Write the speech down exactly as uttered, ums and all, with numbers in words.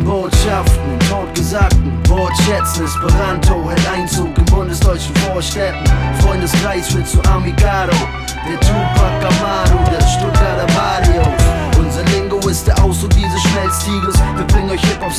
Botschaften, Totgesagten, Wortschätzen. Esperanto hält Einzug in bundesdeutschen Vorstädten. Freundeskreis wird zu Amigaro, der Tupac Amaru, der Stuttgarter Barrios. Unser Lingo ist der Ausdruck dieses Schmelztiegels. Wir bringen euch Hip-Hop